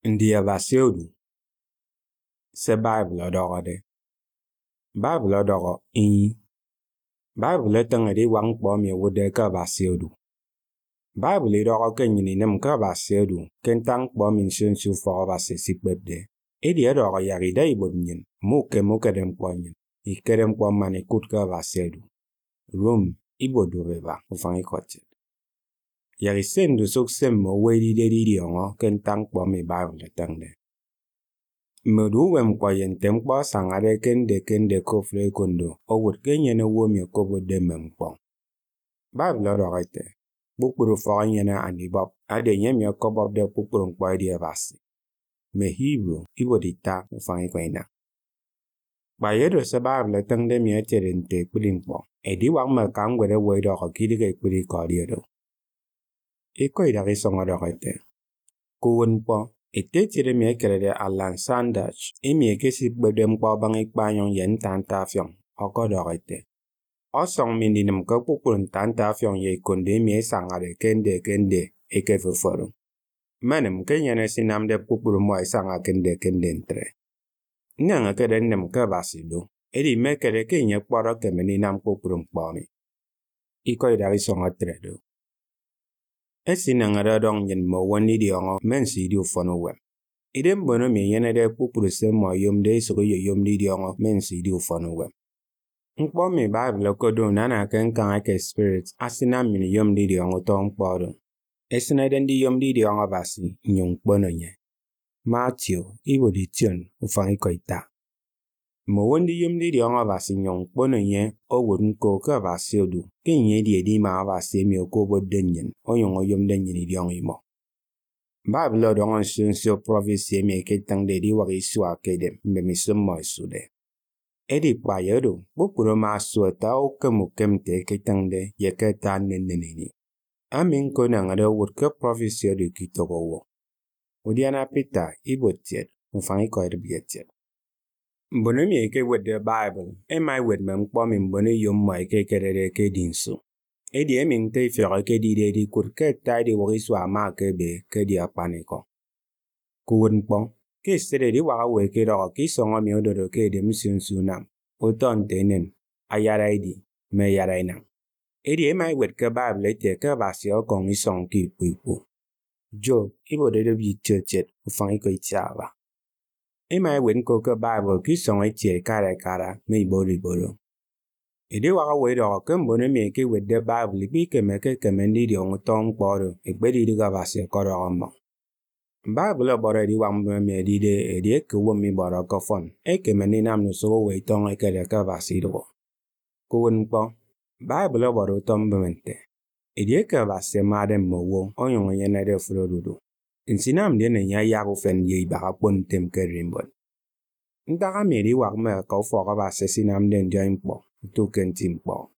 Ndiye baseudu se Bible odogode. Bible odogo inyi. Bible tengede wang kpo mi wude ka baseudu. Bible idogo ke nyini nem ka baseudu kentang kpo min sunsu fo base sikbebde. Edi edogo yari da ibod nyin muke dem kpo nyin. Ikedem kpo mani kut ka baseudu. Rum ibodu beba ufang ikoche. Yari sendu sok sem mo wedi de di ongo kentang kpo mi Bible tengde. Mmedu wem kwa yentem kwa sangade kende kofle kondo o wot kenyene womi kobo de memkpo. Bible odogite. Bukpuru fo nyene anibop ade nyemi kobob de bukpuru nkpo edi basi. Me Hebrew ibodita ufang ikoina. Ba yedo se Bible tengde mi etere nte kpilinkpo. Edi wak me kangwede wedogo kidige kpili kodiedo. Iko idari songo dogite. Kuwunpo. Etetire mi ekerede Alan Sanders, emi ekesi gbede mkpa bang ikpanyon yen tanta fiong, oko dogite. Osong mininem ke pukpurun tanta fiong ye konde mi esangade kende eke fuforo. Menem ke nyene sinamde pukpurun mo esanga kende entre. Nyanga kede nem ke basido, edi mekede ke nye kporo ke meninam pukpurun kpomi. Iko idari songo tredo. Esi nangada dong nyen mo wani di ongo mensi di ufono wem. Ide mbono mi yene de pupuru se mo yomde isogo yomdi di ongo mensi di ufono wem. Nkpo mi Bible kodo nana kenkang eke spirit asina mini yomdi di ongo to nkpodo. Esina den di yomdi di ongo basi nyong kpono nye. Matthew ibodi tion ufang iko ita. Mo wondi yomdi di ongo basi nyong kpono nye o wodunko ke basi odu. Kenye di edi ma basi mi okobo denyen o yongo yomde nyini di ongo imo. Bible odongo nsio prophecy emi eketangde di wagi suwa kedem mbemisomo isude. Edi kwa yedo, bukuro ma suweta ukem te eketangde yeketa neneneni. Amin ko nangade wudke prophecy odu kitogo wo. Udiana Peter ibotiet, ufangiko edbietiet. Mbono mi eke wede Bible, emai wedme mkpomi mbono yommo eke kerede ke dinso. Edi emin te ifyore ke di de di kurke ta di warisu ama kebe ke di apaniko. Kuwunpong, ke stere di waka weke dogo ki songo mi ododo ke de msunsu nam. Uton tenen, ayara edi, me yara inang. Edi emai wedke Bible ete ke basi okong isong ki ipu. Job, ibo de bi tiochet, ufang iko itiaba. Emai wednko ke Bible ki songo itie kara, me ibolo. Ede waka wedo ke mbono mi eke wede Bible bi kemeke kemendi di onguton kpodo ekbedi diga basi kodo omo. Bible oboro di wambo mi edide edi eke womi boro kofon eke menina mnusogo weiton eke deke basi do. Kuwunpo, Bible oboro tombemente. Edi eke basi made mmowo onyongo yenede fulodudu. Insinam di ne nya yagu fen ye ibaka pontem ke rimbon. Ndaka mi edi wakme ka ufoka basi sinam den join po. Tu kentim po.